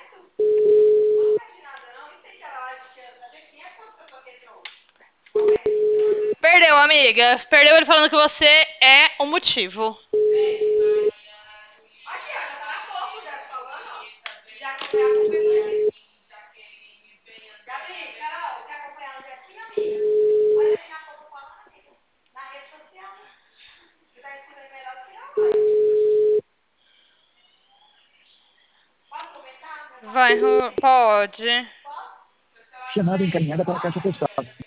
Perdeu, amiga. Perdeu ele falando que você é o motivo. Vai, pode. Chamada encaminhada para a caixa postal.